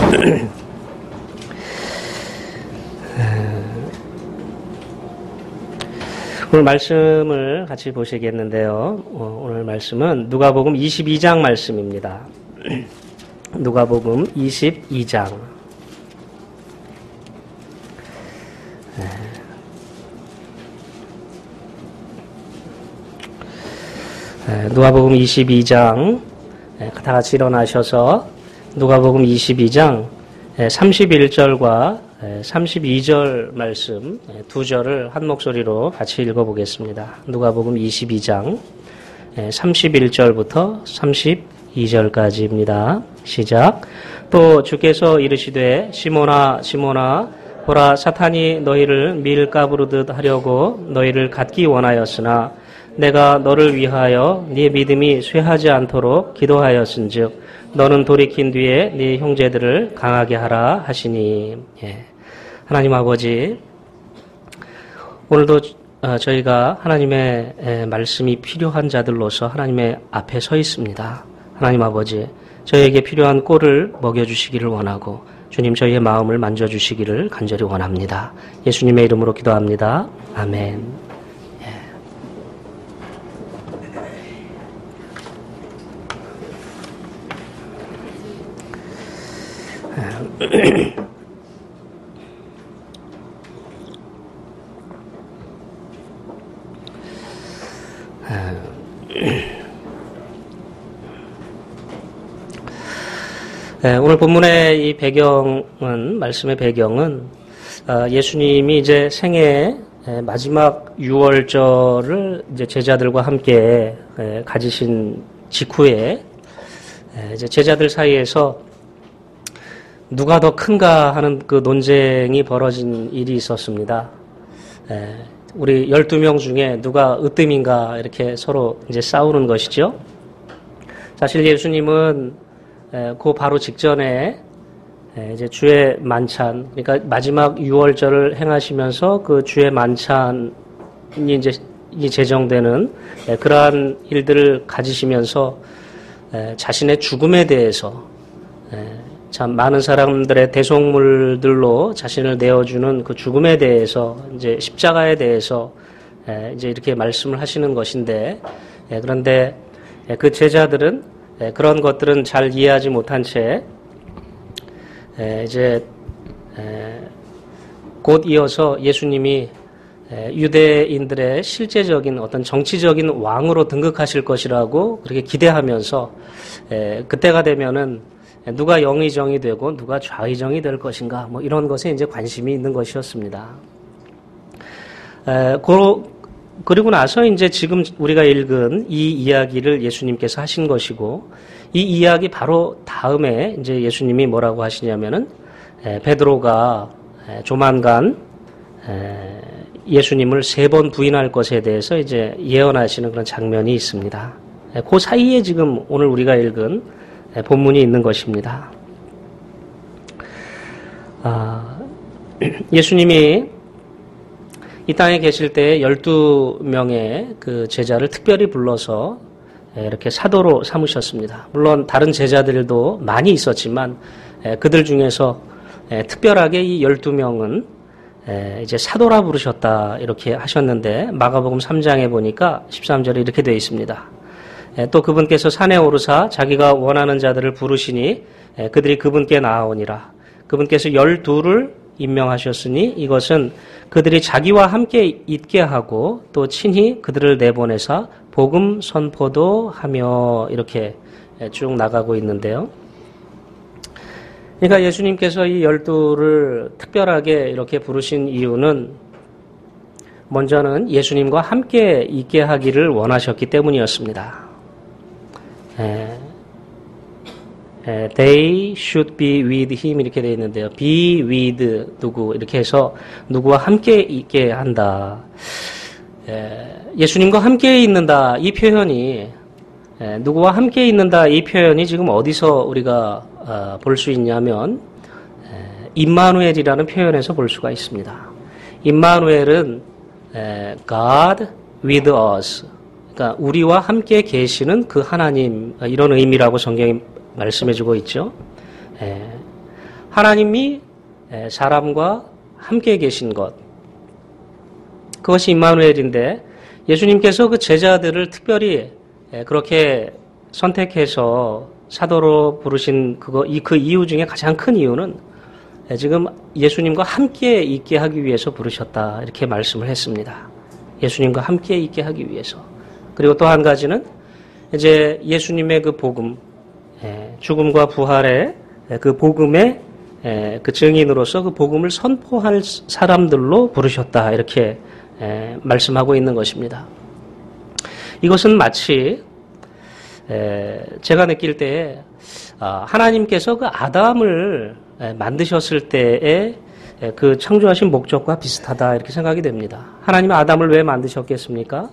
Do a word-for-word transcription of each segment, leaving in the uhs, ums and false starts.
오늘 말씀을 같이 보시겠는데요. 오늘 말씀은 누가복음 이십이 장 말씀입니다. 누가복음 이십이 장. 누가복음 이십이 장, 다 같이 일어나셔서 누가복음 이십이 장 삼십일 절과 삼십이 절 말씀 두 절을 한 목소리로 같이 읽어보겠습니다. 누가복음 이십이 장 삼십일 절부터 삼십이 절까지입니다. 시작. 또 주께서 이르시되 시몬아 시몬아 보라 사탄이 너희를 밀가부르듯 하려고 너희를 갖기 원하였으나 내가 너를 위하여 네 믿음이 쇠하지 않도록 기도하였은즉 너는 돌이킨 뒤에 네 형제들을 강하게 하라 하시니. 예. 하나님 아버지, 오늘도 저희가 하나님의 말씀이 필요한 자들로서 하나님의 앞에 서 있습니다. 하나님 아버지, 저희에게 필요한 꼴을 먹여주시기를 원하고 주님 저희의 마음을 만져주시기를 간절히 원합니다. 예수님의 이름으로 기도합니다. 아멘. 예. 네, 오늘 본문의 이 배경은, 말씀의 배경은 예수님이 이제 생애 마지막 유월절을 이제 제자들과 함께 가지신 직후에 이제 제자들 사이에서 누가 더 큰가 하는 그 논쟁이 벌어진 일이 있었습니다. 우리 열두 명 중에 누가 으뜸인가 이렇게 서로 이제 싸우는 것이죠. 사실 예수님은 그 바로 직전에 이제 주의 만찬, 그러니까 마지막 유월절을 행하시면서 그 주의 만찬이 이제 제정되는 그러한 일들을 가지시면서 자신의 죽음에 대해서 참 많은 사람들의 대속물들로 자신을 내어주는 그 죽음에 대해서 이제 십자가에 대해서 이제 이렇게 말씀을 하시는 것인데, 그런데 그 제자들은 그런 것들은 잘 이해하지 못한 채 이제 곧 이어서 예수님이 유대인들의 실제적인 어떤 정치적인 왕으로 등극하실 것이라고 그렇게 기대하면서 그때가 되면은 누가 영의정이 되고 누가 좌의정이 될 것인가 뭐 이런 것에 이제 관심이 있는 것이었습니다. 그리고 나서 이제 지금 우리가 읽은 이 이야기를 예수님께서 하신 것이고, 이 이야기 바로 다음에 이제 예수님이 뭐라고 하시냐면은 베드로가 조만간 예수님을 세 번 부인할 것에 대해서 이제 예언하시는 그런 장면이 있습니다. 그 사이에 지금 오늘 우리가 읽은 본문이 있는 것입니다. 아, 예수님이 이 땅에 계실 때 열두 명의 그 제자를 특별히 불러서 이렇게 사도로 삼으셨습니다. 물론 다른 제자들도 많이 있었지만 그들 중에서 특별하게 이 열두 명은 이제 사도라 부르셨다 이렇게 하셨는데, 마가복음 삼 장에 보니까 십삼 절에 이렇게 되어 있습니다. 또 그분께서 산에 오르사 자기가 원하는 자들을 부르시니 그들이 그분께 나아오니라. 그분께서 열두를 임명하셨으니 이것은 그들이 자기와 함께 있게 하고 또 친히 그들을 내보내사 복음 선포도 하며 이렇게 쭉 나가고 있는데요. 그러니까 예수님께서 이 열두를 특별하게 이렇게 부르신 이유는 먼저는 예수님과 함께 있게 하기를 원하셨기 때문이었습니다. They should be with him 이렇게 되어 있는데요. be with 누구 이렇게 해서 누구와 함께 있게 한다. 예수님과 함께 있는다 이 표현이, 누구와 함께 있는다 이 표현이 지금 어디서 우리가 볼 수 있냐면 임마누엘이라는 표현에서 볼 수가 있습니다. 임마누엘은 God with us, 그러니까 우리와 함께 계시는 그 하나님, 이런 의미라고 성경이 말씀해주고 있죠. 예. 하나님이 사람과 함께 계신 것, 그것이 임마누엘인데 예수님께서 그 제자들을 특별히 그렇게 선택해서 사도로 부르신 그거, 그 이유 중에 가장 큰 이유는 지금 예수님과 함께 있게 하기 위해서 부르셨다, 이렇게 말씀을 했습니다. 예수님과 함께 있게 하기 위해서. 그리고 또 한 가지는 이제 예수님의 그 복음, 죽음과 부활의 그 복음의 그 증인으로서 그 복음을 선포할 사람들로 부르셨다, 이렇게 말씀하고 있는 것입니다. 이것은 마치 제가 느낄 때에 하나님께서 그 아담을 만드셨을 때의 그 창조하신 목적과 비슷하다, 이렇게 생각이 됩니다. 하나님은 아담을 왜 만드셨겠습니까?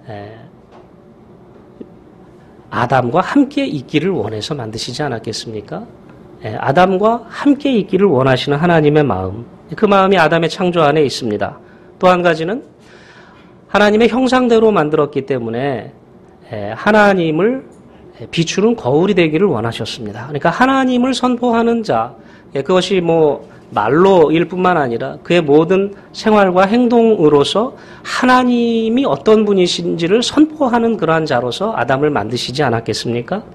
아담과 함께 있기를 원해서 만드시지 않았겠습니까? 아담과 함께 있기를 원하시는 하나님의 마음, 그 마음이 아담의 창조 안에 있습니다. 또 한 가지는 하나님의 형상대로 만들었기 때문에 하나님을 비추는 거울이 되기를 원하셨습니다. 그러니까 하나님을 선포하는 자, 그것이 뭐 말로일 뿐만 아니라 그의 모든 생활과 행동으로서 하나님이 어떤 분이신지를 선포하는 그러한 자로서 아담을 만드시지 않았겠습니까?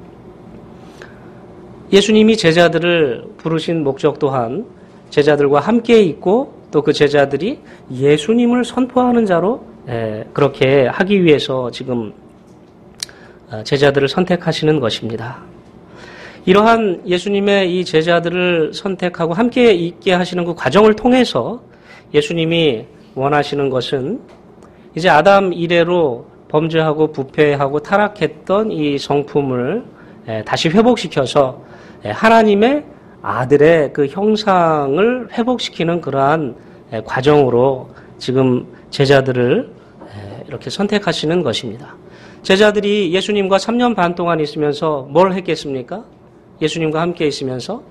예수님이 제자들을 부르신 목적 또한 제자들과 함께 있고 또 그 제자들이 예수님을 선포하는 자로 그렇게 하기 위해서 지금 제자들을 선택하시는 것입니다. 이러한 예수님의 이 제자들을 선택하고 함께 있게 하시는 그 과정을 통해서 예수님이 원하시는 것은 이제 아담 이래로 범죄하고 부패하고 타락했던 이 성품을 다시 회복시켜서 하나님의 아들의 그 형상을 회복시키는 그러한 과정으로 지금 제자들을 이렇게 선택하시는 것입니다. 제자들이 예수님과 삼 년 반 동안 있으면서 뭘 했겠습니까? 예수님과 함께 있으면서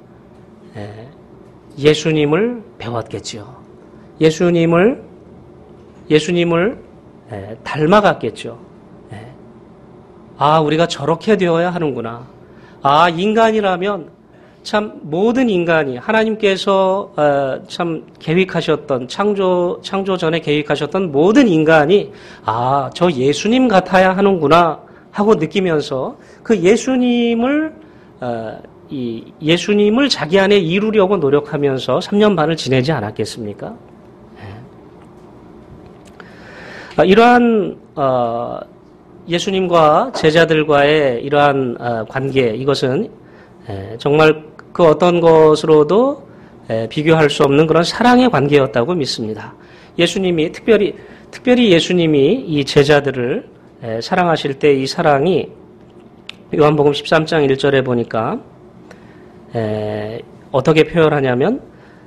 예수님을 배웠겠지요. 예수님을 예수님을 닮아갔겠죠. 아, 우리가 저렇게 되어야 하는구나. 아, 인간이라면 참 모든 인간이 하나님께서 참 계획하셨던 창조 창조 전에 계획하셨던 모든 인간이 아, 저 예수님 같아야 하는구나 하고 느끼면서 그 예수님을 이 예수님을 자기 안에 이루려고 노력하면서 삼 년 반을 지내지 않았겠습니까? 이러한 예수님과 제자들과의 이러한 관계, 이것은 정말 그 어떤 것으로도 비교할 수 없는 그런 사랑의 관계였다고 믿습니다. 예수님이 특별히 특별히 예수님이 이 제자들을 사랑하실 때 이 사랑이 요한복음 십삼 장 일 절에 보니까 어떻게 표현하냐면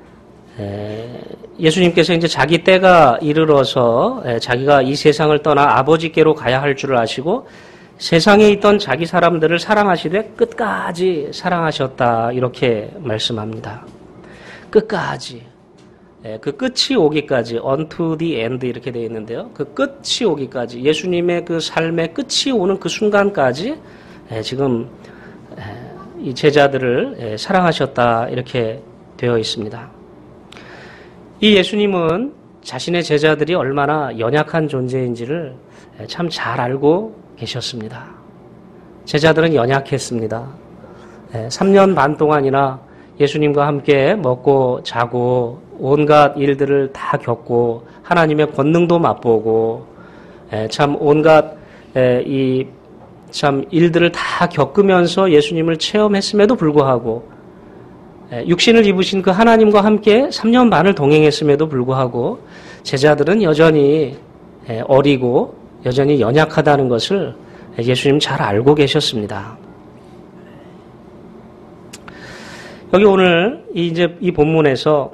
예수님께서 이제 자기 때가 이르러서 자기가 이 세상을 떠나 아버지께로 가야 할 줄을 아시고 세상에 있던 자기 사람들을 사랑하시되 끝까지 사랑하셨다, 이렇게 말씀합니다. 끝까지. 그 끝이 오기까지, unto the end 이렇게 되어 있는데요. 그 끝이 오기까지, 예수님의 그 삶의 끝이 오는 그 순간까지 지금 이 제자들을 사랑하셨다, 이렇게 되어 있습니다. 이 예수님은 자신의 제자들이 얼마나 연약한 존재인지를 참 잘 알고 계셨습니다. 제자들은 연약했습니다. 삼 년 반 동안이나 예수님과 함께 먹고 자고 온갖 일들을 다 겪고 하나님의 권능도 맛보고 참 온갖 이 참 일들을 다 겪으면서 예수님을 체험했음에도 불구하고 육신을 입으신 그 하나님과 함께 삼 년 반을 동행했음에도 불구하고 제자들은 여전히 어리고 여전히 연약하다는 것을 예수님 잘 알고 계셨습니다. 여기 오늘 이제 이 본문에서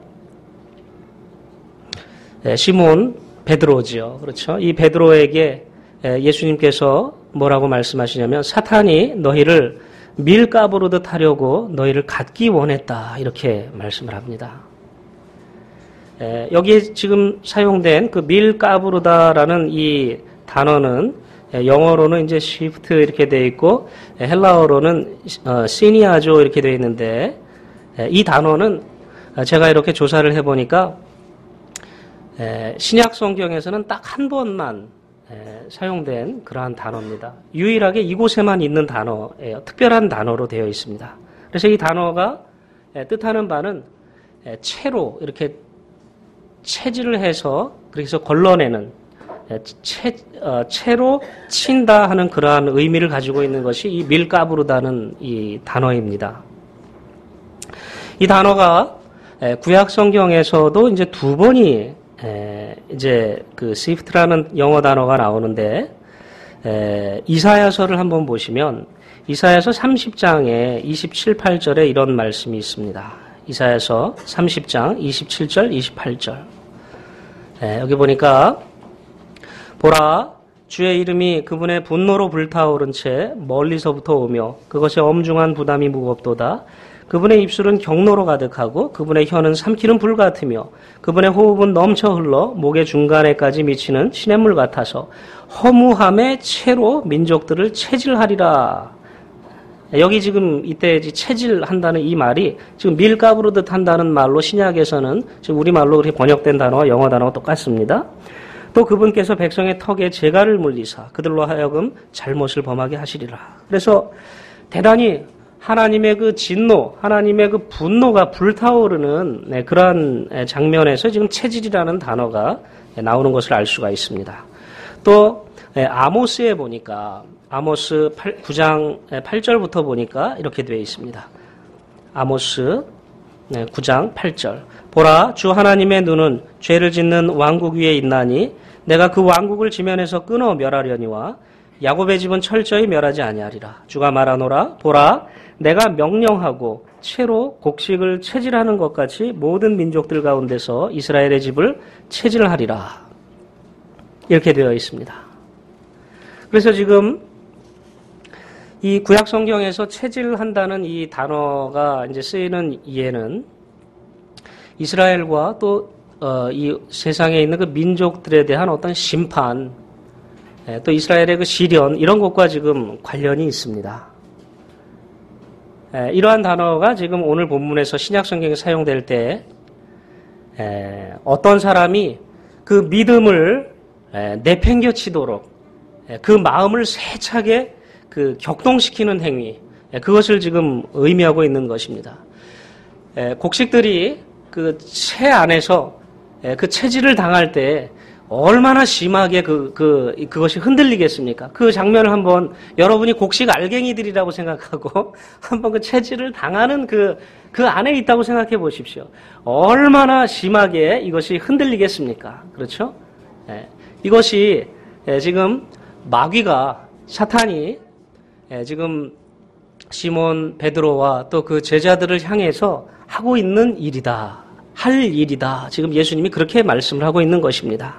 시몬 베드로지요. 그렇죠? 이 베드로에게 예수님께서 뭐라고 말씀하시냐면 사탄이 너희를 밀가부르듯 하려고 너희를 갖기 원했다, 이렇게 말씀을 합니다. 여기에 지금 사용된 그 밀가부르다라는 이 단어는 영어로는 이제 shift 이렇게 되어 있고 헬라어로는 시니아조 이렇게 되어 있는데 이 단어는 제가 이렇게 조사를 해보니까 신약 성경에서는 딱 한 번만 사용된 그러한 단어입니다. 유일하게 이곳에만 있는 단어예요. 특별한 단어로 되어 있습니다. 그래서 이 단어가 뜻하는 바는 채로 이렇게 채질을 해서 그래서 걸러내는 채, 어, 채로 친다 하는 그러한 의미를 가지고 있는 것이 이 밀가부르다는 이 단어입니다. 이 단어가 구약 성경에서도 이제 두 번이 에, 이제 그 시프트라는 영어 단어가 나오는데 에, 이사야서를 한번 보시면 이사야서 삼십 장에 이십칠, 팔 절에 이런 말씀이 있습니다. 이사야서 삼십 장 이십칠 절, 이십팔 절. 에, 여기 보니까 보라 주의 이름이 그분의 분노로 불타오른 채 멀리서부터 오며 그것의 엄중한 부담이 무겁도다. 그분의 입술은 경로로 가득하고 그분의 혀는 삼키는 불 같으며 그분의 호흡은 넘쳐 흘러 목의 중간에까지 미치는 시냇물 같아서 허무함의 채로 민족들을 체질하리라. 여기 지금 이때 체질한다는 이 말이 지금 밀가부르듯 한다는 말로 신약에서는 지금 우리말로 그렇게 번역된 단어와 영어 단어가 똑같습니다. 또 그분께서 백성의 턱에 재갈을 물리사 그들로 하여금 잘못을 범하게 하시리라. 그래서 대단히 하나님의 그 진노, 하나님의 그 분노가 불타오르는 네, 그러한 장면에서 지금 체질이라는 단어가 나오는 것을 알 수가 있습니다. 또 아모스에 보니까 아모스 구 장 팔 절부터 보니까 이렇게 되어 있습니다. 아모스 구 장 팔 절. 보라 주 하나님의 눈은 죄를 짓는 왕국 위에 있나니 내가 그 왕국을 지면에서 끊어 멸하려니와 야곱의 집은 철저히 멸하지 아니하리라. 주가 말하노라 보라 내가 명령하고 채로 곡식을 체질하는 것 같이 모든 민족들 가운데서 이스라엘의 집을 체질하리라. 이렇게 되어 있습니다. 그래서 지금 이 구약 성경에서 체질한다는 이 단어가 이제 쓰이는 이해는 이스라엘과 또 어, 이 세상에 있는 그 민족들에 대한 어떤 심판, 또 이스라엘의 그 시련 이런 것과 지금 관련이 있습니다. 에, 이러한 단어가 지금 오늘 본문에서 신약 성경에 사용될 때 에, 어떤 사람이 그 믿음을 에, 내팽겨치도록 에, 그 마음을 세차게 그 격동시키는 행위, 에, 그것을 지금 의미하고 있는 것입니다. 에, 곡식들이 그 채 안에서 에, 그 체질을 당할 때 얼마나 심하게 그, 그, 그것이 흔들리겠습니까? 그 장면을 한번 여러분이 곡식 알갱이들이라고 생각하고 한번 그 체질을 당하는 그, 그 안에 있다고 생각해 보십시오. 얼마나 심하게 이것이 흔들리겠습니까? 그렇죠? 예, 이것이 예, 지금 마귀가, 사탄이 예, 지금 시몬 베드로와 또 그 제자들을 향해서 하고 있는 일이다. 할 일이다. 지금 예수님이 그렇게 말씀을 하고 있는 것입니다.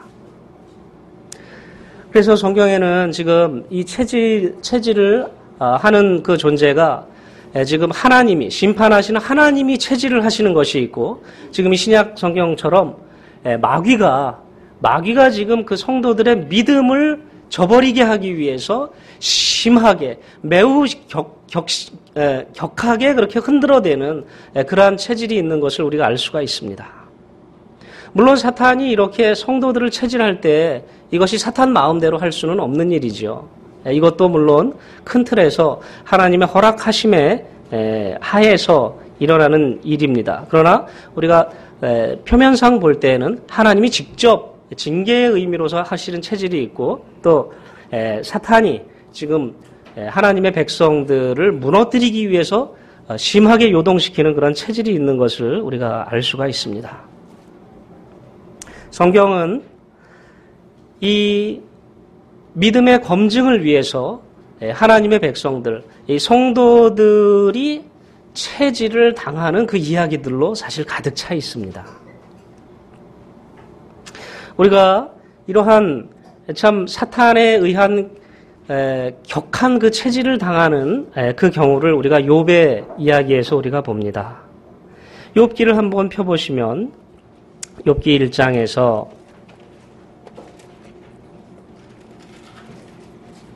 그래서 성경에는 지금 이 체질, 체질을 하는 그 존재가 지금 하나님이, 심판하시는 하나님이 체질을 하시는 것이 있고, 지금 이 신약 성경처럼 마귀가, 마귀가 지금 그 성도들의 믿음을 저버리게 하기 위해서 심하게, 매우 격, 격, 에, 격하게 그렇게 흔들어대는 그러한 체질이 있는 것을 우리가 알 수가 있습니다. 물론 사탄이 이렇게 성도들을 체질할 때 이것이 사탄 마음대로 할 수는 없는 일이죠. 이것도 물론 큰 틀에서 하나님의 허락하심에 하에서 일어나는 일입니다. 그러나 우리가 표면상 볼 때는 하나님이 직접 징계의 의미로서 하시는 체질이 있고 또 사탄이 지금 하나님의 백성들을 무너뜨리기 위해서 심하게 요동시키는 그런 체질이 있는 것을 우리가 알 수가 있습니다. 성경은 이 믿음의 검증을 위해서 하나님의 백성들, 이 성도들이 체질을 당하는 그 이야기들로 사실 가득 차 있습니다. 우리가 이러한 참 사탄에 의한 에, 격한 그 체질을 당하는 에, 그 경우를 우리가 욥의 이야기에서 우리가 봅니다. 욥기를 한번 펴보시면 욥기 일 장에서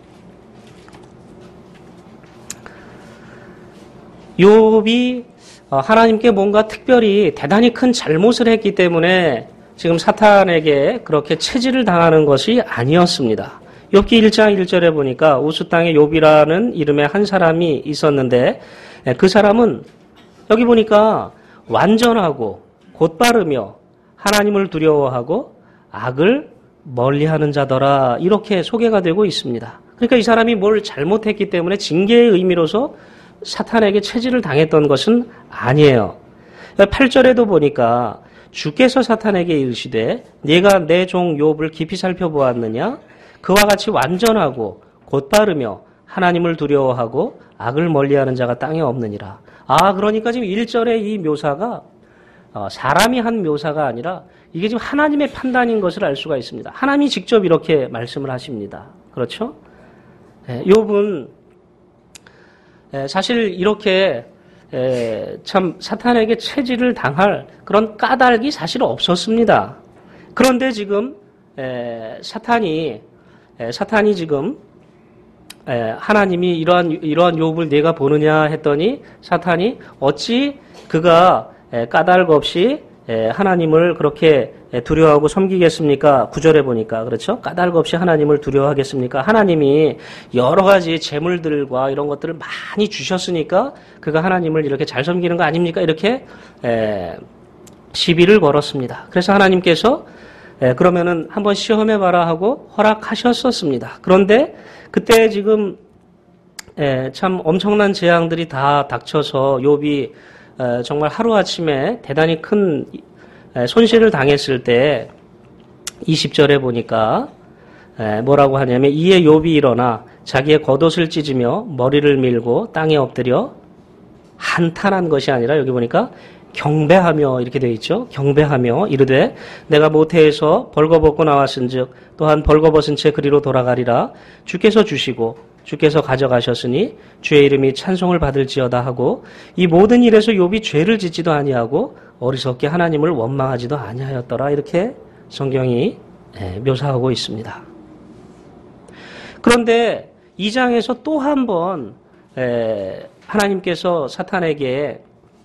욥이 하나님께 뭔가 특별히 대단히 큰 잘못을 했기 때문에 지금 사탄에게 그렇게 체질을 당하는 것이 아니었습니다. 욥기 일 장 일 절에 보니까 우스 땅에 욥이라는 이름의 한 사람이 있었는데 그 사람은 여기 보니까 완전하고 곧바르며 하나님을 두려워하고 악을 멀리하는 자더라 이렇게 소개가 되고 있습니다. 그러니까 이 사람이 뭘 잘못했기 때문에 징계의 의미로서 사탄에게 체질을 당했던 것은 아니에요. 팔 절에도 보니까 주께서 사탄에게 이르시되 네가 내 종 욥을 깊이 살펴보았느냐 그와 같이 완전하고 곧바르며 하나님을 두려워하고 악을 멀리하는 자가 땅에 없느니라. 아 그러니까 지금 일 절의 이 묘사가 사람이 한 묘사가 아니라 이게 지금 하나님의 판단인 것을 알 수가 있습니다. 하나님이 직접 이렇게 말씀을 하십니다. 그렇죠? 욥은 사실 이렇게 참 사탄에게 체질을 당할 그런 까닭이 사실 없었습니다. 그런데 지금 사탄이 사탄이 지금 하나님이 이러한 이러한 욥을 내가 보느냐 했더니 사탄이 어찌 그가 까닭 없이 하나님을 그렇게 두려워하고 섬기겠습니까? 구 절에 보니까 그렇죠? 까닭 없이 하나님을 두려워하겠습니까? 하나님이 여러 가지 재물들과 이런 것들을 많이 주셨으니까 그가 하나님을 이렇게 잘 섬기는 거 아닙니까? 이렇게 시비를 걸었습니다. 그래서 하나님께서 그러면은 한번 시험해봐라 하고 허락하셨었습니다. 그런데 그때 지금 참 엄청난 재앙들이 다 닥쳐서 욥이 정말 하루아침에 대단히 큰 손실을 당했을 때 이십 절에 보니까 뭐라고 하냐면 이에 욥이 일어나 자기의 겉옷을 찢으며 머리를 밀고 땅에 엎드려 한탄한 것이 아니라 여기 보니까 경배하며 이렇게 되어 있죠. 경배하며 이르되 내가 모태에서 벌거벗고 나왔은즉 또한 벌거벗은 채 그리로 돌아가리라. 주께서 주시고 주께서 가져가셨으니 주의 이름이 찬송을 받을지어다 하고 이 모든 일에서 욥이 죄를 짓지도 아니하고 어리석게 하나님을 원망하지도 아니하였더라. 이렇게 성경이 묘사하고 있습니다. 그런데 이 장에서 또 한 번 하나님께서 사탄에게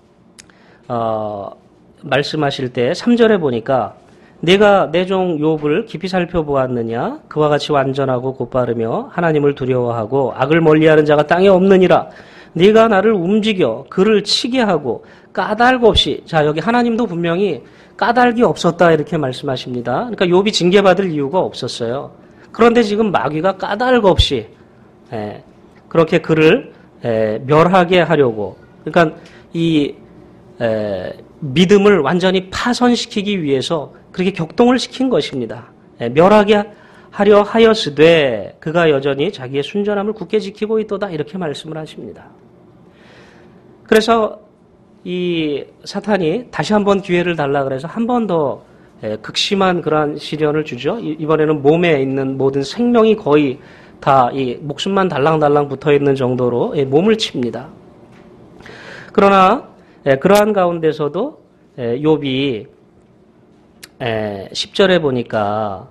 어, 말씀하실 때 삼 절에 보니까 내가 내 종 욥을 깊이 살펴보았느냐 그와 같이 완전하고 곧바르며 하나님을 두려워하고 악을 멀리하는 자가 땅에 없느니라. 네가 나를 움직여 그를 치게 하고 까닭 없이 자 여기 하나님도 분명히 까닭이 없었다 이렇게 말씀하십니다. 그러니까 욥이 징계받을 이유가 없었어요. 그런데 지금 마귀가 까닭 없이 에, 그렇게 그를 에, 멸하게 하려고 그러니까 이 에, 믿음을 완전히 파손시키기 위해서 그렇게 격동을 시킨 것입니다. 에, 멸하게 하려 하였으되 그가 여전히 자기의 순전함을 굳게 지키고 있도다 이렇게 말씀을 하십니다. 그래서 이 사탄이 다시 한번 기회를 달라 그래서 한 번 더 극심한 그러한 시련을 주죠. 이번에는 몸에 있는 모든 생명이 거의 다 이 목숨만 달랑달랑 붙어 있는 정도로 몸을 칩니다. 그러나 그러한 가운데서도 욥이 십 절에 보니까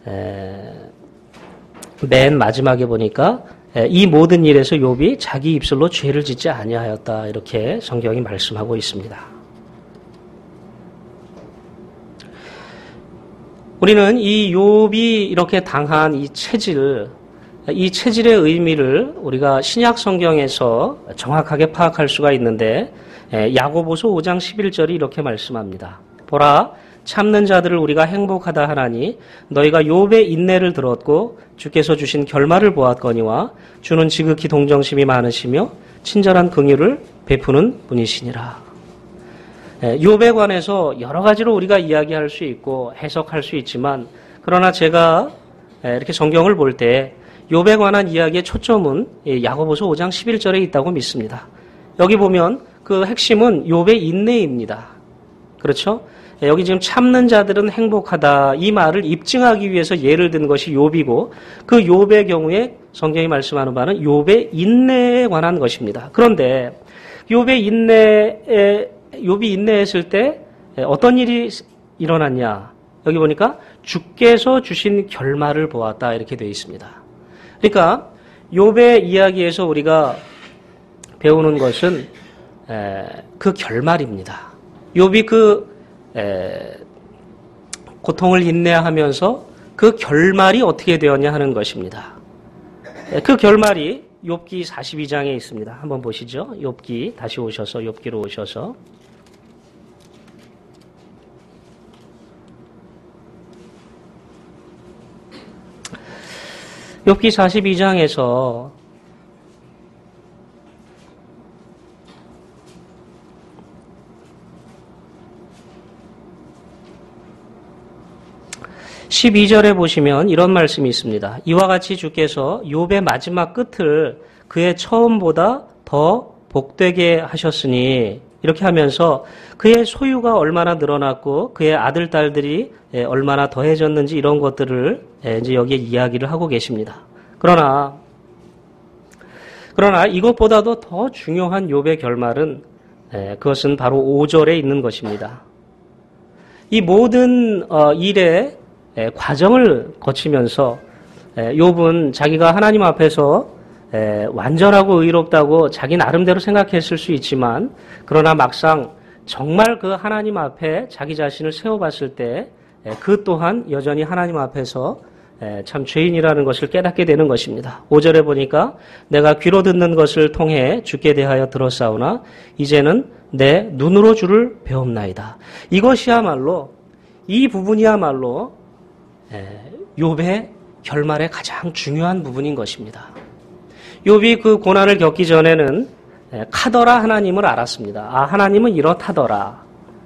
맨 마지막에 보니까 이 모든 일에서 욥이 자기 입술로 죄를 짓지 아니하였다 이렇게 성경이 말씀하고 있습니다. 우리는 이 욥이 이렇게 당한 이 체질, 이 체질의 의미를 우리가 신약 성경에서 정확하게 파악할 수가 있는데 야고보서 오 장 십일 절이 이렇게 말씀합니다. 보라 참는 자들을 우리가 행복하다 하나니 너희가 욥의 인내를 들었고 주께서 주신 결말을 보았거니와 주는 지극히 동정심이 많으시며 친절한 긍휼을 베푸는 분이시니라. 욥에 관해서 여러 가지로 우리가 이야기할 수 있고 해석할 수 있지만 그러나 제가 이렇게 성경을 볼 때 욥에 관한 이야기의 초점은 야고보서 오 장 십일 절에 있다고 믿습니다. 여기 보면 그 핵심은 욥의 인내입니다. 그렇죠? 여기 지금 참는 자들은 행복하다 이 말을 입증하기 위해서 예를 든 것이 욥이고 그 욥의 경우에 성경이 말씀하는 바는 욥의 인내에 관한 것입니다. 그런데 욥의 인내에 욥이 인내했을 때 어떤 일이 일어났냐? 여기 보니까 주께서 주신 결말을 보았다 이렇게 되어 있습니다. 그러니까 욥의 이야기에서 우리가 배우는 것은 에, 그 결말입니다. 욥이 그 에, 고통을 인내하면서 그 결말이 어떻게 되었냐 하는 것입니다. 에, 그 결말이 욥기 사십이 장에 있습니다. 한번 보시죠. 욥기 다시 오셔서 욥기로 오셔서 욥기 사십이 장에서 십이 절에 보시면 이런 말씀이 있습니다. 이와 같이 주께서 욥의 마지막 끝을 그의 처음보다 더 복되게 하셨으니 이렇게 하면서 그의 소유가 얼마나 늘어났고 그의 아들, 딸들이 얼마나 더해졌는지 이런 것들을 이제 여기에 이야기를 하고 계십니다. 그러나, 그러나 이것보다도 더 중요한 욥의 결말은 그것은 바로 오 절에 있는 것입니다. 이 모든 일의 과정을 거치면서 욥은 자기가 하나님 앞에서 완전하고 의롭다고 자기 나름대로 생각했을 수 있지만 그러나 막상 정말 그 하나님 앞에 자기 자신을 세워봤을 때 그 또한 여전히 하나님 앞에서 참 죄인이라는 것을 깨닫게 되는 것입니다. 오 절에 보니까 내가 귀로 듣는 것을 통해 주께 대하여 들었사오나 이제는 내 눈으로 주를 배움나이다. 이것이야말로 이 부분이야말로 욥의 결말의 가장 중요한 부분인 것입니다. 욥이 그 고난을 겪기 전에는 카더라 하나님을 알았습니다. 아, 하나님은 이렇다더라.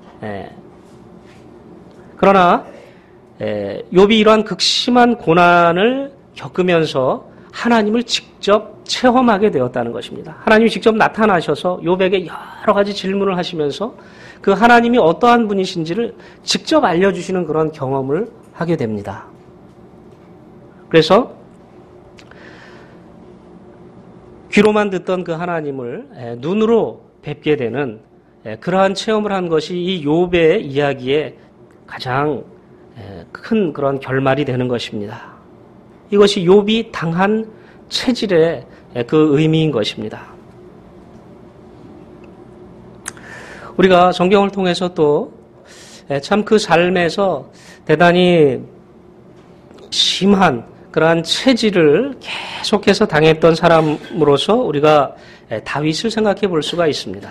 그러나 욥이 이러한 극심한 고난을 겪으면서 하나님을 직접 체험하게 되었다는 것입니다. 하나님이 직접 나타나셔서 욥에게 여러 가지 질문을 하시면서 그 하나님이 어떠한 분이신지를 직접 알려주시는 그런 경험을 하게 됩니다. 그래서 귀로만 듣던 그 하나님을 눈으로 뵙게 되는 그러한 체험을 한 것이 이 욥의 이야기의 가장 큰 그런 결말이 되는 것입니다. 이것이 욥이 당한 체질의 그 의미인 것입니다. 우리가 성경을 통해서 또 참 그 삶에서 대단히 심한 그러한 체질을 계속해서 당했던 사람으로서 우리가 다윗을 생각해 볼 수가 있습니다.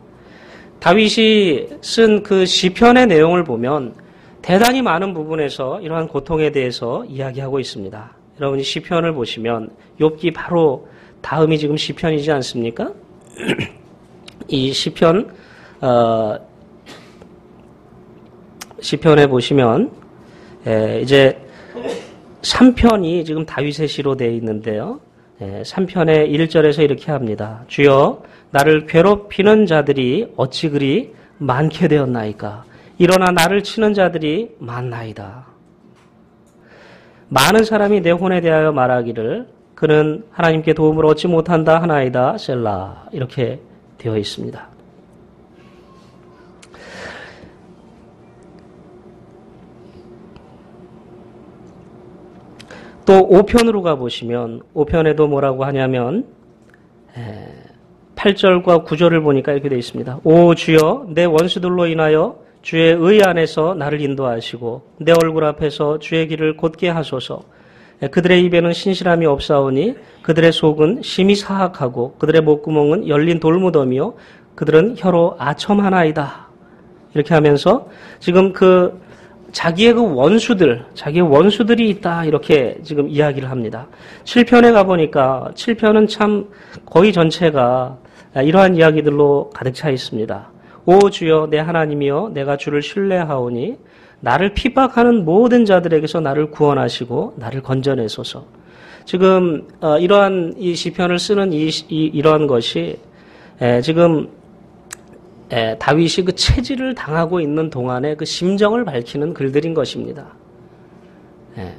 다윗이 쓴 그 시편의 내용을 보면 대단히 많은 부분에서 이러한 고통에 대해서 이야기하고 있습니다. 여러분이 시편을 보시면 욥기 바로 다음이 지금 시편이지 않습니까? 이 시편 어, 시편에 보시면 에, 이제 삼 편이 지금 다윗의 시로 되어 있는데요. 에, 삼 편의 일 절에서 이렇게 합니다. 주여 나를 괴롭히는 자들이 어찌 그리 많게 되었나이까. 일어나 나를 치는 자들이 많나이다. 많은 사람이 내 혼에 대하여 말하기를 그는 하나님께 도움을 얻지 못한다 하나이다 셀라 이렇게 되어 있습니다. 또 오 편으로 가보시면 오 편에도 뭐라고 하냐면 팔 절과 구 절을 보니까 이렇게 되어 있습니다. 오 주여 내 원수들로 인하여 주의 의 안에서 나를 인도하시고 내 얼굴 앞에서 주의 길을 곧게 하소서. 그들의 입에는 신실함이 없사오니 그들의 속은 심히 사악하고 그들의 목구멍은 열린 돌무덤이요 그들은 혀로 아첨하나이다. 이렇게 하면서 지금 그 자기의 그 원수들, 자기의 원수들이 있다 이렇게 지금 이야기를 합니다. 칠 편에 가보니까 칠 편은 참 거의 전체가 이러한 이야기들로 가득 차 있습니다. 오 주여 내 하나님이여 내가 주를 신뢰하오니 나를 핍박하는 모든 자들에게서 나를 구원하시고 나를 건져내소서. 지금 어, 이러한 이 시편을 쓰는 이, 이 이러한 것이 에, 지금 에, 다윗이 그 체질을 당하고 있는 동안에 그 심정을 밝히는 글들인 것입니다. 에.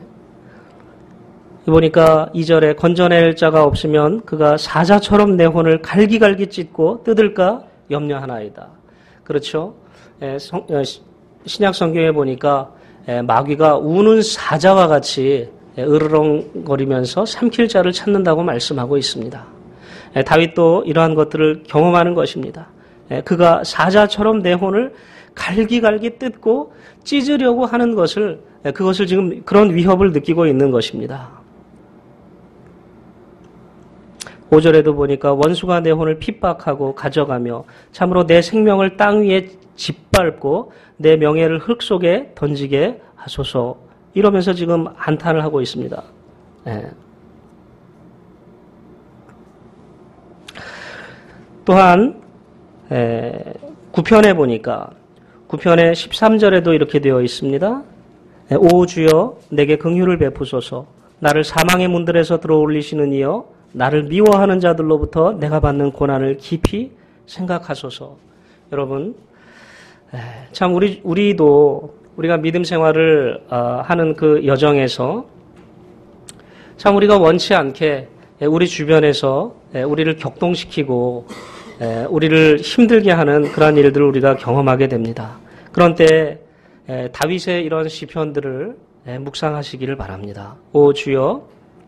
보니까 이 절에 건져낼 자가 없으면 그가 사자처럼 내 혼을 갈기갈기 찢고 뜯을까 염려하나이다. 그렇죠? 에, 성, 에, 신약 성경에 보니까 에, 마귀가 우는 사자와 같이 에, 으르렁거리면서 삼킬 자를 찾는다고 말씀하고 있습니다. 에, 다윗도 이러한 것들을 경험하는 것입니다. 그가 사자처럼 내 혼을 갈기갈기 뜯고 찢으려고 하는 것을, 그것을 지금 그런 위협을 느끼고 있는 것입니다. 오 절에도 보니까 원수가 내 혼을 핍박하고 가져가며 참으로 내 생명을 땅 위에 짓밟고 내 명예를 흙 속에 던지게 하소서, 이러면서 지금 한탄을 하고 있습니다. 예. 또한 에, 구 편에 보니까 구 편의 십삼 절에도 이렇게 되어 있습니다. 오 주여 내게 긍휼을 베푸소서, 나를 사망의 문들에서 들어올리시는 이여 나를 미워하는 자들로부터 내가 받는 고난을 깊이 생각하소서. 여러분, 참 우리 우리도 우리가 믿음 생활을 하는 그 여정에서 참 우리가 원치 않게 우리 주변에서 우리를 격동시키고 우리를 힘들게 하는 그러한 일들을 우리가 경험하게 됩니다. 그런 때 다윗의 이런 시편들을 묵상하시기를 바랍니다. 오 주여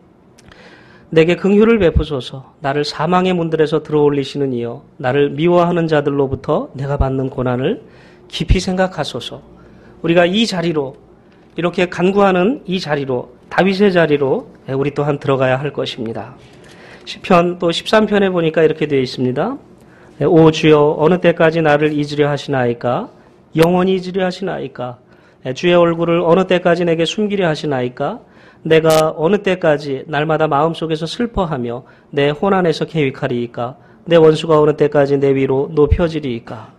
내게 긍휼을 베푸소서, 나를 사망의 문들에서 들어올리시는 이여 나를 미워하는 자들로부터 내가 받는 고난을 깊이 생각하소서. 우리가 이 자리로, 이렇게 간구하는 이 자리로, 다윗의 자리로 우리 또한 들어가야 할 것입니다. 시편 또 십삼 편에 보니까 이렇게 되어 있습니다. 오 주여 어느 때까지 나를 잊으려 하시나이까, 영원히 잊으려 하시나이까, 주의 얼굴을 어느 때까지 내게 숨기려 하시나이까, 내가 어느 때까지 날마다 마음속에서 슬퍼하며 내 혼안에서 계획하리이까, 내 원수가 어느 때까지 내 위로 높여지리이까.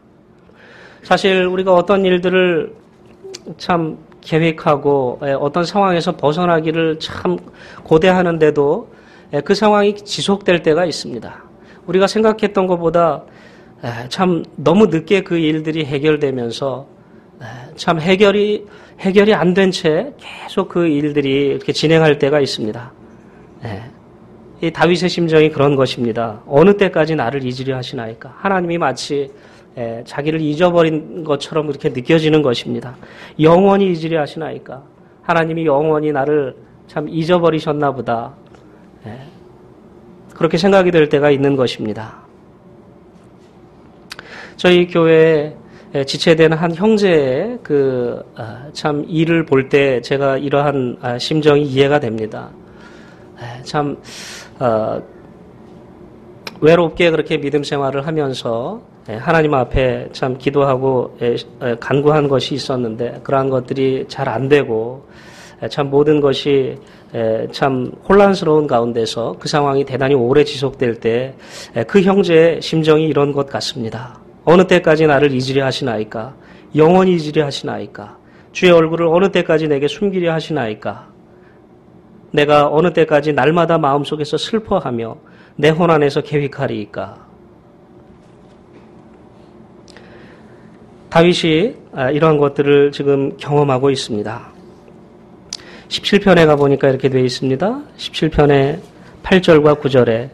사실 우리가 어떤 일들을 참 계획하고 어떤 상황에서 벗어나기를 참 고대하는데도 그 상황이 지속될 때가 있습니다. 우리가 생각했던 것보다 참 너무 늦게 그 일들이 해결되면서 참 해결이 해결이 안 된 채 계속 그 일들이 이렇게 진행할 때가 있습니다. 이 다윗의 심정이 그런 것입니다. 어느 때까지 나를 잊으려 하시나이까. 하나님이 마치 자기를 잊어버린 것처럼 그렇게 느껴지는 것입니다. 영원히 잊으려 하시나이까. 하나님이 영원히 나를 참 잊어버리셨나 보다. 그렇게 생각이 될 때가 있는 것입니다. 저희 교회에 지체된 한 형제의 그 참 일을 볼 때 제가 이러한 심정이 이해가 됩니다. 참 어, 외롭게 그렇게 믿음 생활을 하면서 하나님 앞에 참 기도하고 간구한 것이 있었는데 그러한 것들이 잘 안 되고 참 모든 것이 참 혼란스러운 가운데서 그 상황이 대단히 오래 지속될 때 그 형제의 심정이 이런 것 같습니다. 어느 때까지 나를 잊으려 하시나이까? 영원히 잊으려 하시나이까? 주의 얼굴을 어느 때까지 내게 숨기려 하시나이까? 내가 어느 때까지 날마다 마음속에서 슬퍼하며 내 혼안에서 계획하리이까? 다윗이 이러한 것들을 지금 경험하고 있습니다. 십칠 편에 가보니까 이렇게 되어 있습니다. 십칠 편의 팔 절과 구 절에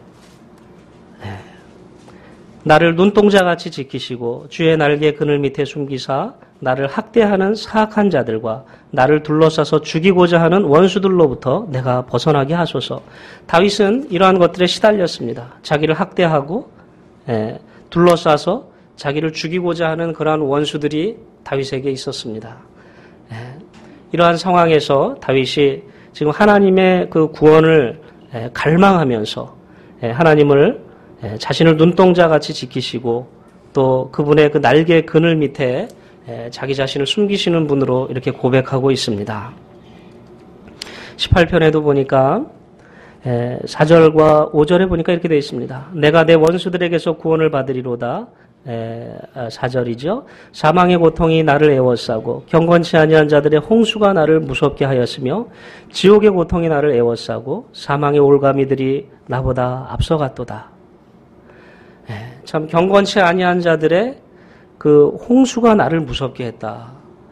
나를 눈동자같이 지키시고 주의 날개 그늘 밑에 숨기사 나를 학대하는 사악한 자들과 나를 둘러싸서 죽이고자 하는 원수들로부터 내가 벗어나게 하소서. 다윗은 이러한 것들에 시달렸습니다. 자기를 학대하고 에, 둘러싸서 자기를 죽이고자 하는 그러한 원수들이 다윗에게 있었습니다. 에, 이러한 상황에서 다윗이 지금 하나님의 그 구원을 에, 갈망하면서 에, 하나님을 자신을 눈동자같이 지키시고 또 그분의 그 날개 그늘 밑에 자기 자신을 숨기시는 분으로 이렇게 고백하고 있습니다. 십팔 편에도 보니까 사 절과 오 절에 보니까 이렇게 되어 있습니다. 내가 내 원수들에게서 구원을 받으리로다. 사 절이죠. 사망의 고통이 나를 애워싸고 경건치 아니한 자들의 홍수가 나를 무섭게 하였으며 지옥의 고통이 나를 애워싸고 사망의 올가미들이 나보다 앞서갔도다. 참 경건치 아니한 자들의 그 홍수가 나를 무섭게 했다.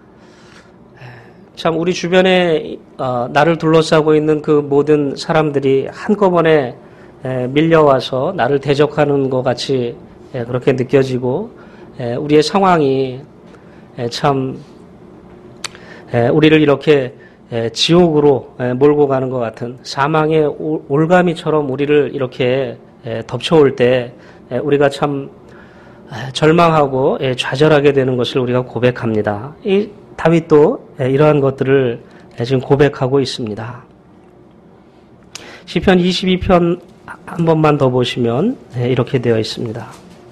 참 우리 주변에 어, 나를 둘러싸고 있는 그 모든 사람들이 한꺼번에 에, 밀려와서 나를 대적하는 것 같이 에, 그렇게 느껴지고 에, 우리의 상황이 에, 참 에, 우리를 이렇게 에, 지옥으로 에, 몰고 가는 것 같은 사망의 올, 올가미처럼 우리를 이렇게 에, 덮쳐올 때 우리가 참 절망하고 좌절하게 되는 것을 우리가 고백합니다. 이 다윗도 이러한 것들을 지금 고백하고 있습니다. 시편 이십이 편 한 번만 더 보시면 이렇게 되어 있습니다.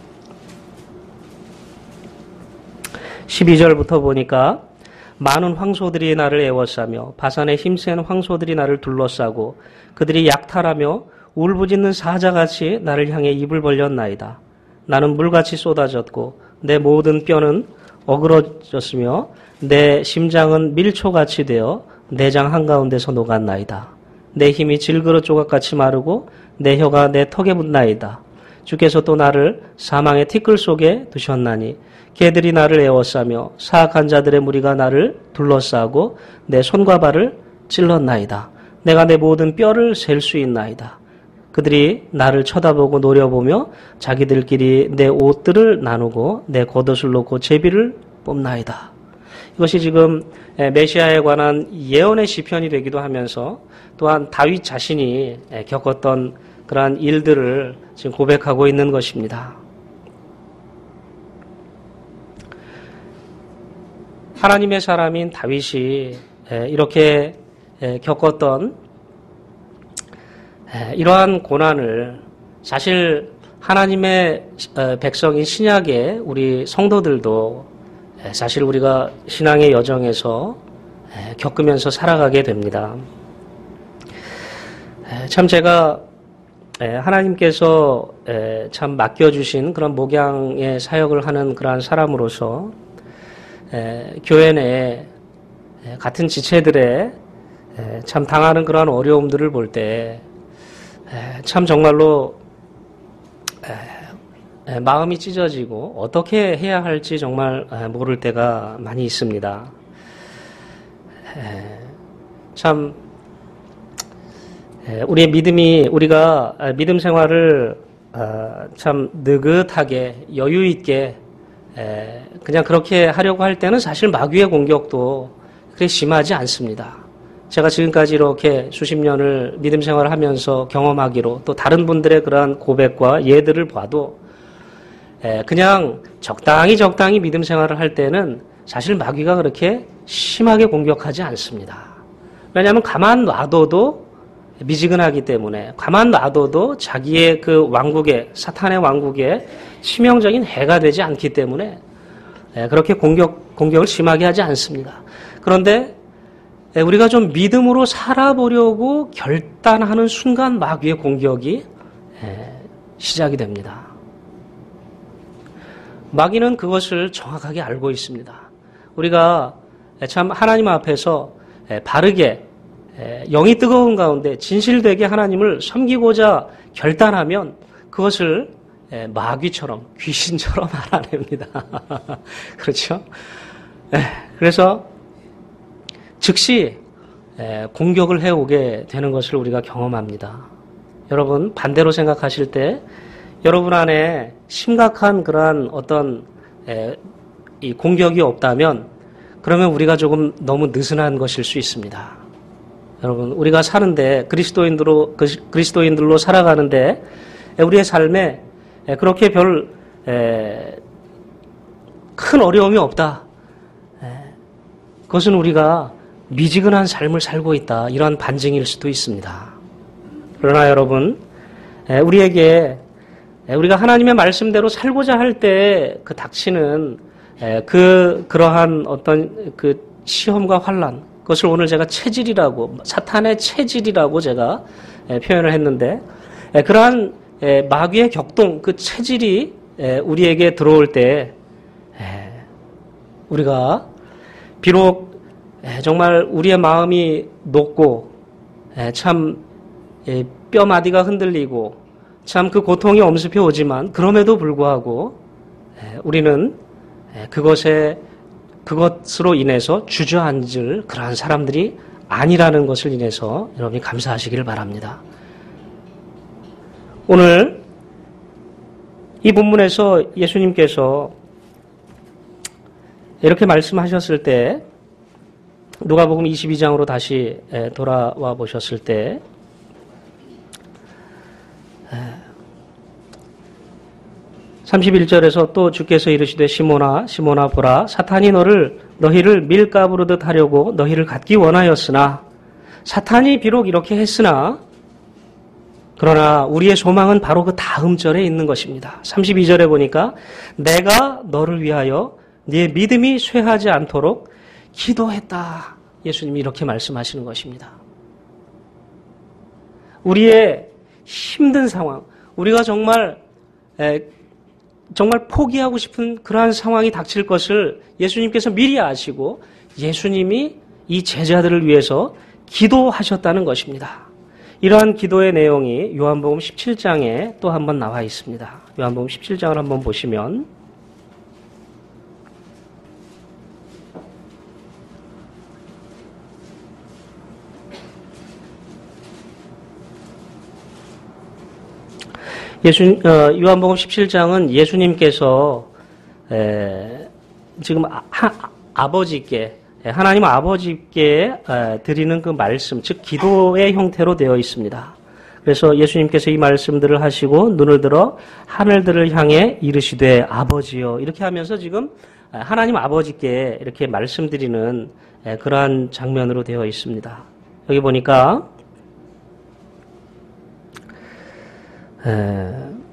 십이 절부터 보니까 많은 황소들이 나를 애워싸며 바산의 힘센 황소들이 나를 둘러싸고 그들이 약탈하며 울부짖는 사자같이 나를 향해 입을 벌렸나이다. 나는 물같이 쏟아졌고 내 모든 뼈는 어그러졌으며 내 심장은 밀초같이 되어 내장 한가운데서 녹았나이다. 내 힘이 질그릇 조각같이 마르고 내 혀가 내 턱에 붙나이다. 주께서 또 나를 사망의 티끌 속에 두셨나니 개들이 나를 에워싸며 사악한 자들의 무리가 나를 둘러싸고 내 손과 발을 찔렀나이다. 내가 내 모든 뼈를 셀 수 있나이다. 그들이 나를 쳐다보고 노려보며 자기들끼리 내 옷들을 나누고 내 겉옷을 놓고 제비를 뽑나이다. 이것이 지금 메시아에 관한 예언의 시편이 되기도 하면서 또한 다윗 자신이 겪었던 그러한 일들을 지금 고백하고 있는 것입니다. 하나님의 사람인 다윗이 이렇게 겪었던 이러한 고난을 사실 하나님의 백성인 신약의 우리 성도들도 사실 우리가 신앙의 여정에서 겪으면서 살아가게 됩니다. 참 제가 하나님께서 참 맡겨주신 그런 목양의 사역을 하는 그러한 사람으로서 교회 내에 같은 지체들의 참 당하는 그러한 어려움들을 볼 때 참 정말로 마음이 찢어지고 어떻게 해야 할지 정말 모를 때가 많이 있습니다. 참 우리의 믿음이 우리가 믿음 생활을 참 느긋하게 여유 있게 그냥 그렇게 하려고 할 때는 사실 마귀의 공격도 그렇게 심하지 않습니다. 제가 지금까지 이렇게 수십 년을 믿음 생활을 하면서 경험하기로 또 다른 분들의 그러한 고백과 예들을 봐도 그냥 적당히 적당히 믿음 생활을 할 때는 사실 마귀가 그렇게 심하게 공격하지 않습니다. 왜냐하면 가만 놔둬도 미지근하기 때문에 가만 놔둬도 자기의 그 왕국에 사탄의 왕국에 치명적인 해가 되지 않기 때문에 그렇게 공격, 공격을 심하게 하지 않습니다. 그런데 우리가 좀 믿음으로 살아보려고 결단하는 순간 마귀의 공격이 시작이 됩니다. 마귀는 그것을 정확하게 알고 있습니다. 우리가 참 하나님 앞에서 바르게 영이 뜨거운 가운데 진실되게 하나님을 섬기고자 결단하면 그것을 마귀처럼 귀신처럼 알아냅니다. 그렇죠? 그래서 즉시 공격을 해오게 되는 것을 우리가 경험합니다. 여러분 반대로 생각하실 때 여러분 안에 심각한 그러한 어떤 이 공격이 없다면 그러면 우리가 조금 너무 느슨한 것일 수 있습니다. 여러분 우리가 사는데 그리스도인들로 그리스도인들로 살아가는데 우리의 삶에 그렇게 별 큰 어려움이 없다. 그것은 우리가 미지근한 삶을 살고 있다. 이러한 반증일 수도 있습니다. 그러나 여러분 우리에게 우리가 하나님의 말씀대로 살고자 할 때 그 닥치는 그 그러한 어떤 그 시험과 환난 그것을 오늘 제가 체질이라고 사탄의 체질이라고 제가 표현을 했는데 그러한 마귀의 격동 그 체질이 우리에게 들어올 때 우리가 비록 정말 우리의 마음이 녹고 참 뼈마디가 흔들리고 참 그 고통이 엄습해 오지만 그럼에도 불구하고 우리는 그것에 그것으로 인해서 주저앉을 그러한 사람들이 아니라는 것을 인해서 여러분이 감사하시기를 바랍니다. 오늘 이 본문에서 예수님께서 이렇게 말씀하셨을 때 누가복음 이십이 장으로 다시 돌아와 보셨을 때 삼십일 절에서 또 주께서 이르시되 시몬아 시몬아 보라 사탄이 너를 너희를 밀가부르듯 하려고 너희를 갖기 원하였으나 사탄이 비록 이렇게 했으나 그러나 우리의 소망은 바로 그 다음 절에 있는 것입니다. 삼십이 절에 보니까 내가 너를 위하여 네 믿음이 쇠하지 않도록 기도했다. 예수님이 이렇게 말씀하시는 것입니다. 우리의 힘든 상황, 우리가 정말 에, 정말 포기하고 싶은 그러한 상황이 닥칠 것을 예수님께서 미리 아시고 예수님이 이 제자들을 위해서 기도하셨다는 것입니다. 이러한 기도의 내용이 요한복음 십칠 장에 또 한번 나와 있습니다. 요한복음 십칠 장을 한번 보시면 예수, 어, 요한복음 십칠 장은 예수님께서 에, 지금 하, 아버지께 하나님 아버지께 에, 드리는 그 말씀, 즉 기도의 형태로 되어 있습니다. 그래서 예수님께서 이 말씀들을 하시고 눈을 들어 하늘들을 향해 이르시되 아버지여 이렇게 하면서 지금 하나님 아버지께 이렇게 말씀드리는 에, 그러한 장면으로 되어 있습니다. 여기 보니까 에,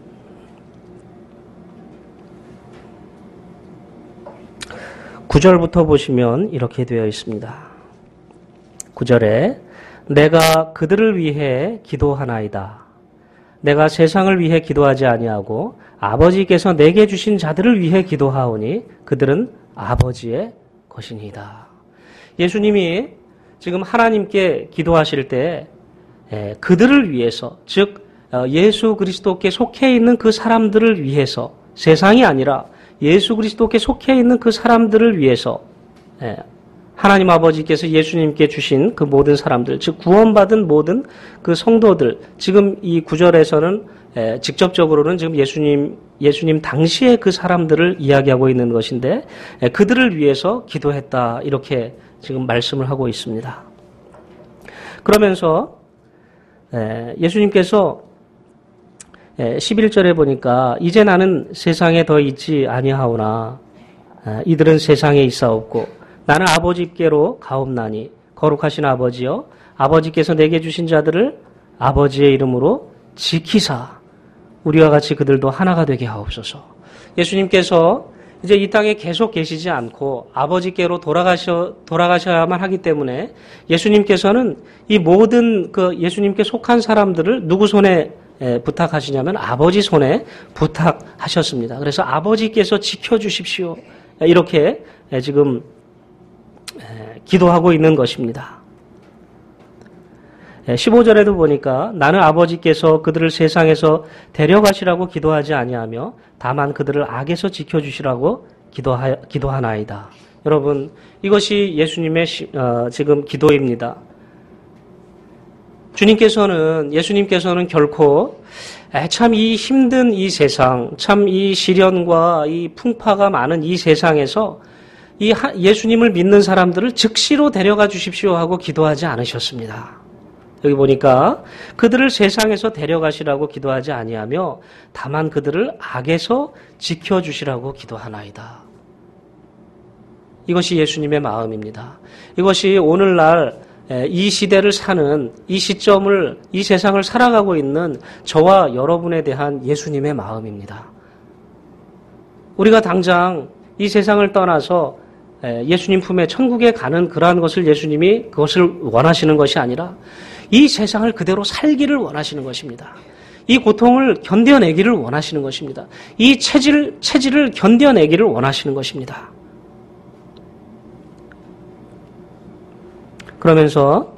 구 절부터 보시면 이렇게 되어 있습니다. 구 절에 내가 그들을 위해 기도하나이다. 내가 세상을 위해 기도하지 아니하고 아버지께서 내게 주신 자들을 위해 기도하오니 그들은 아버지의 것이니이다. 예수님이 지금 하나님께 기도하실 때 에, 그들을 위해서 즉 예수 그리스도께 속해 있는 그 사람들을 위해서 세상이 아니라 예수 그리스도께 속해 있는 그 사람들을 위해서 하나님 아버지께서 예수님께 주신 그 모든 사람들 즉 구원받은 모든 그 성도들 지금 이 구절에서는 직접적으로는 지금 예수님 예수님 당시의 그 사람들을 이야기하고 있는 것인데 그들을 위해서 기도했다 이렇게 지금 말씀을 하고 있습니다. 그러면서 예수님께서 십일 절에 보니까 이제 나는 세상에 더 있지 아니하오나 이들은 세상에 있사옵고 나는 아버지께로 가옵나니 거룩하신 아버지여 아버지께서 내게 주신 자들을 아버지의 이름으로 지키사 우리와 같이 그들도 하나가 되게 하옵소서. 예수님께서 이제 이 땅에 계속 계시지 않고 아버지께로 돌아가셔 돌아가셔야만 하기 때문에 예수님께서는 이 모든 그 예수님께 속한 사람들을 누구 손에 부탁하시냐면 아버지 손에 부탁하셨습니다. 그래서 아버지께서 지켜주십시오. 이렇게 지금 기도하고 있는 것입니다. 십오 절에도 보니까 나는 아버지께서 그들을 세상에서 데려가시라고 기도하지 아니하며 다만 그들을 악에서 지켜주시라고 기도하, 기도하나이다. 여러분 이것이 예수님의 시, 어, 지금 기도입니다. 주님께서는 예수님께서는 결코 참 이 힘든 이 세상, 참 이 시련과 이 풍파가 많은 이 세상에서 이 예수님을 믿는 사람들을 즉시로 데려가 주십시오 하고 기도하지 않으셨습니다. 여기 보니까 그들을 세상에서 데려가시라고 기도하지 아니하며 다만 그들을 악에서 지켜주시라고 기도하나이다. 이것이 예수님의 마음입니다. 이것이 오늘날 이 시대를 사는 이 시점을 이 세상을 살아가고 있는 저와 여러분에 대한 예수님의 마음입니다. 우리가 당장 이 세상을 떠나서 예수님 품에 천국에 가는 그러한 것을 예수님이 그것을 원하시는 것이 아니라 이 세상을 그대로 살기를 원하시는 것입니다. 이 고통을 견뎌내기를 원하시는 것입니다. 이 체질, 체질을 견뎌내기를 원하시는 것입니다. 그러면서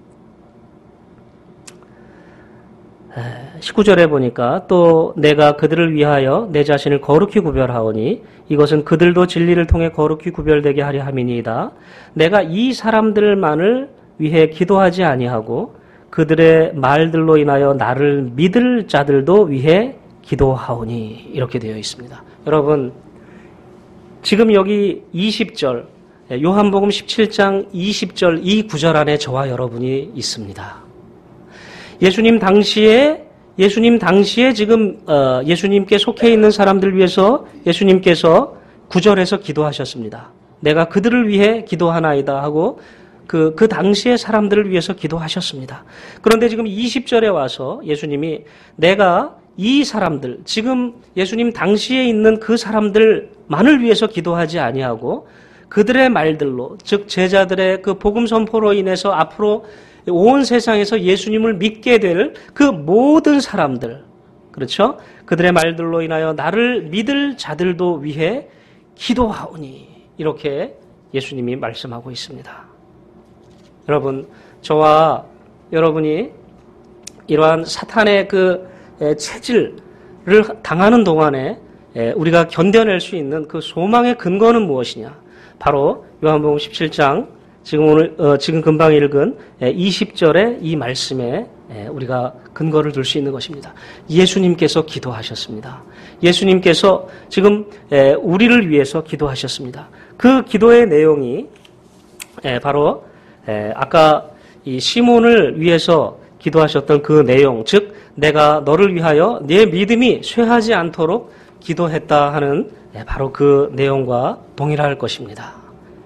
십구 절에 보니까 또 내가 그들을 위하여 내 자신을 거룩히 구별하오니 이것은 그들도 진리를 통해 거룩히 구별되게 하려 함이니이다. 내가 이 사람들만을 위해 기도하지 아니하고 그들의 말들로 인하여 나를 믿을 자들도 위해 기도하오니 이렇게 되어 있습니다. 여러분 지금 여기 이십 절 요한복음 십칠 장 이십 절 이 구절 안에 저와 여러분이 있습니다. 예수님 당시에 예수님 당시에 지금 어, 예수님께 속해 있는 사람들을 위해서 예수님께서 구절에서 기도하셨습니다. 내가 그들을 위해 기도하나이다 하고 그, 그 당시의 사람들을 위해서 기도하셨습니다. 그런데 지금 이십 절에 와서 예수님이 내가 이 사람들, 지금 예수님 당시에 있는 그 사람들만을 위해서 기도하지 아니하고 그들의 말들로, 즉 제자들의 그 복음 선포로 인해서 앞으로 온 세상에서 예수님을 믿게 될 그 모든 사람들, 그렇죠? 그들의 말들로 인하여 나를 믿을 자들도 위해 기도하오니, 이렇게 예수님이 말씀하고 있습니다. 여러분, 저와 여러분이 이러한 사탄의 그 체질을 당하는 동안에 우리가 견뎌낼 수 있는 그 소망의 근거는 무엇이냐? 바로 요한복음 십칠 장, 지금 오늘, 어, 지금 금방 읽은 이십 절의 이 말씀에 우리가 근거를 둘 수 있는 것입니다. 예수님께서 기도하셨습니다. 예수님께서 지금 우리를 위해서 기도하셨습니다. 그 기도의 내용이 바로 아까 이 시몬을 위해서 기도하셨던 그 내용, 즉 내가 너를 위하여 네 믿음이 쇠하지 않도록 기도했다 하는 바로 그 내용과 동일할 것입니다.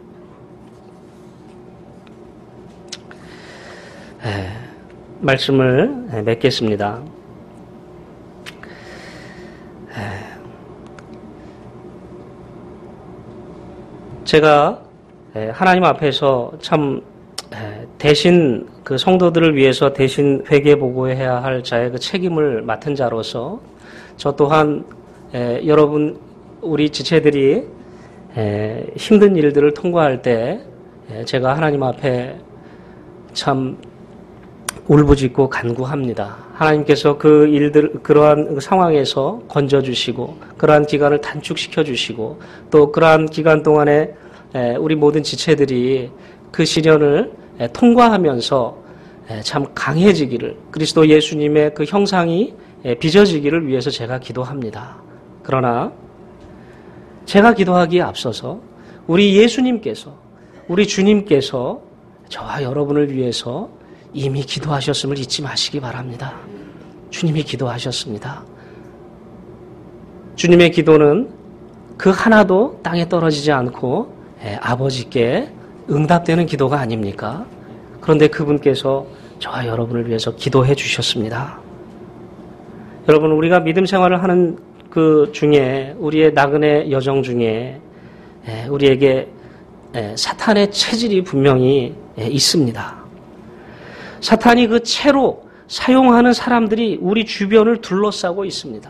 에, 말씀을 맺겠습니다. 에, 제가 하나님 앞에서 참 대신 그 성도들을 위해서 대신 회개 보고해야 할 자의 그 책임을 맡은 자로서 저 또한 에, 여러분 우리 지체들이 에, 힘든 일들을 통과할 때 에, 제가 하나님 앞에 참 울부짖고 간구합니다. 하나님께서 그 일들 그러한 상황에서 건져주시고 그러한 기간을 단축시켜 주시고 또 그러한 기간 동안에 에, 우리 모든 지체들이 그 시련을 에, 통과하면서 에, 참 강해지기를 그리스도 예수님의 그 형상이 에, 빚어지기를 위해서 제가 기도합니다. 그러나 제가 기도하기에 앞서서 우리 예수님께서 우리 주님께서 저와 여러분을 위해서 이미 기도하셨음을 잊지 마시기 바랍니다. 주님이 기도하셨습니다. 주님의 기도는 그 하나도 땅에 떨어지지 않고 아버지께 응답되는 기도가 아닙니까? 그런데 그분께서 저와 여러분을 위해서 기도해 주셨습니다. 여러분, 우리가 믿음 생활을 하는 그 중에 우리의 나그네 여정 중에 우리에게 사탄의 체질이 분명히 있습니다. 사탄이 그 채로 사용하는 사람들이 우리 주변을 둘러싸고 있습니다.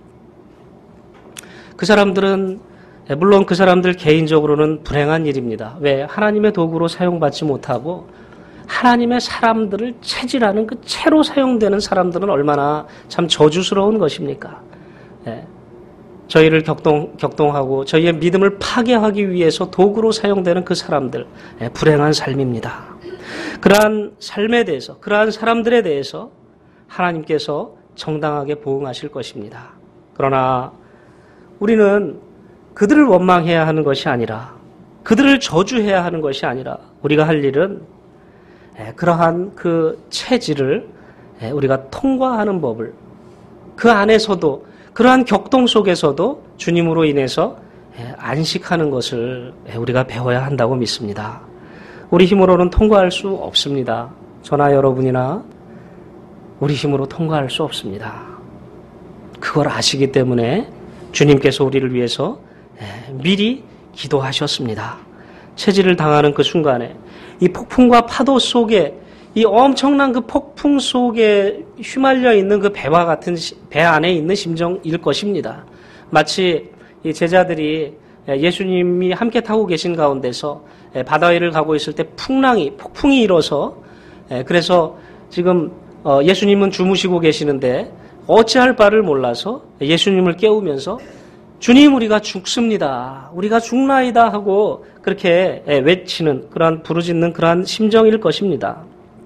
그 사람들은 물론 그 사람들 개인적으로는 불행한 일입니다. 왜? 하나님의 도구로 사용받지 못하고 하나님의 사람들을 체질하는 그 채로 사용되는 사람들은 얼마나 참 저주스러운 것입니까? 예. 저희를 격동, 격동하고 저희의 믿음을 파괴하기 위해서 도구로 사용되는 그 사람들, 예, 불행한 삶입니다. 그러한 삶에 대해서, 그러한 사람들에 대해서 하나님께서 정당하게 보응하실 것입니다. 그러나 우리는 그들을 원망해야 하는 것이 아니라 그들을 저주해야 하는 것이 아니라 우리가 할 일은 그러한 그 체질을 우리가 통과하는 법을 그 안에서도 그러한 격동 속에서도 주님으로 인해서 안식하는 것을 우리가 배워야 한다고 믿습니다. 우리 힘으로는 통과할 수 없습니다. 저나 여러분이나 우리 힘으로 통과할 수 없습니다. 그걸 아시기 때문에 주님께서 우리를 위해서 미리 기도하셨습니다. 체질을 당하는 그 순간에 이 폭풍과 파도 속에 이 엄청난 그 폭풍 속에 휘말려 있는 그 배와 같은 배 안에 있는 심정일 것입니다. 마치 이 제자들이 예수님이 함께 타고 계신 가운데서 바다 위를 가고 있을 때 풍랑이 폭풍이 일어서 그래서 지금 예수님은 주무시고 계시는데 어찌할 바를 몰라서 예수님을 깨우면서 주님 우리가 죽습니다. 우리가 죽나이다 하고 그렇게 외치는 그러한 부르짖는 그러한 심정일 것입니다.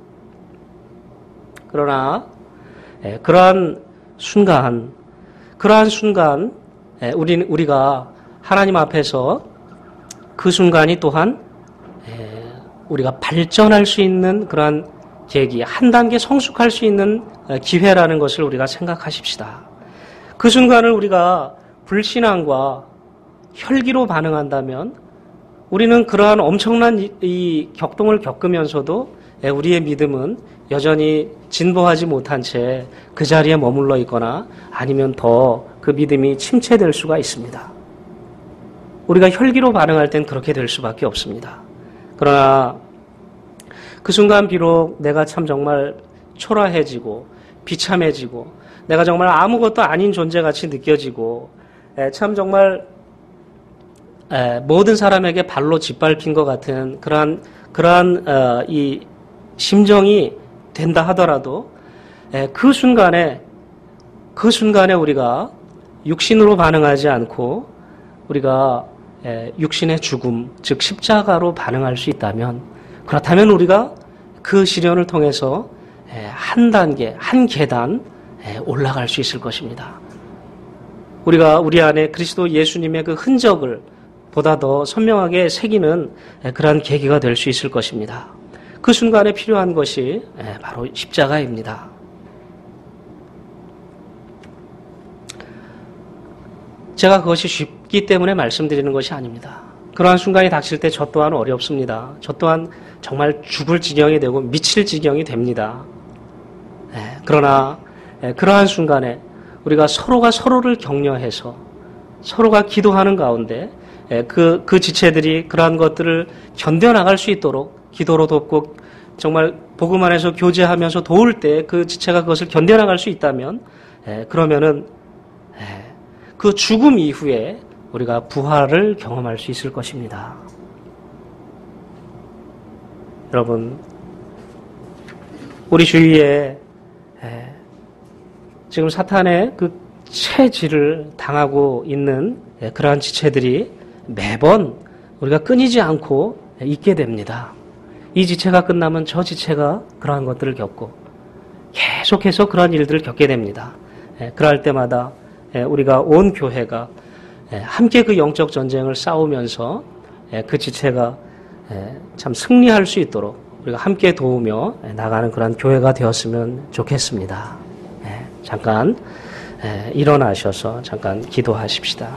그러나 그러한 순간 그러한 순간 우리 우리가 하나님 앞에서 그 순간이 또한 우리가 발전할 수 있는 그러한 계기, 한 단계 성숙할 수 있는 기회라는 것을 우리가 생각하십시다. 그 순간을 우리가 불신앙과 혈기로 반응한다면 우리는 그러한 엄청난 이, 이 격동을 겪으면서도 우리의 믿음은 여전히 진보하지 못한 채 그 자리에 머물러 있거나 아니면 더 그 믿음이 침체될 수가 있습니다. 우리가 혈기로 반응할 땐 그렇게 될 수밖에 없습니다. 그러나 그 순간 비록 내가 참 정말 초라해지고 비참해지고 내가 정말 아무것도 아닌 존재같이 느껴지고 참 정말 모든 사람에게 발로 짓밟힌 것 같은 그러한 그러한 어, 이 심정이 된다 하더라도 그 순간에 그 순간에 우리가 육신으로 반응하지 않고 우리가 육신의 죽음, 즉 십자가로 반응할 수 있다면, 그렇다면 우리가 그 시련을 통해서 한 단계, 한 계단 올라갈 수 있을 것입니다. 우리가 우리 안에 그리스도 예수님의 그 흔적을 보다 더 선명하게 새기는 그러한 계기가 될 수 있을 것입니다. 그 순간에 필요한 것이 바로 십자가입니다. 제가 그것이 쉽기 때문에 말씀드리는 것이 아닙니다. 그러한 순간이 닥칠 때 저 또한 어렵습니다. 저 또한 정말 죽을 지경이 되고 미칠 지경이 됩니다. 그러나 그러한 순간에 우리가 서로가 서로를 격려해서 서로가 기도하는 가운데 그, 그 지체들이 그러한 것들을 견뎌나갈 수 있도록 기도로 돕고 정말 복음 안에서 교제하면서 도울 때 그 지체가 그것을 견뎌나갈 수 있다면 그러면은 그 죽음 이후에 우리가 부활을 경험할 수 있을 것입니다. 여러분, 우리 주위에 지금 사탄의 그 체질을 당하고 있는 그러한 지체들이 매번 우리가 끊이지 않고 있게 됩니다. 이 지체가 끝나면 저 지체가 그러한 것들을 겪고 계속해서 그러한 일들을 겪게 됩니다. 그럴 때마다 우리가 온 교회가 함께 그 영적 전쟁을 싸우면서 그 지체가 참 승리할 수 있도록 우리가 함께 도우며 나가는 그런 교회가 되었으면 좋겠습니다. 잠깐 일어나셔서 잠깐 기도하십시다.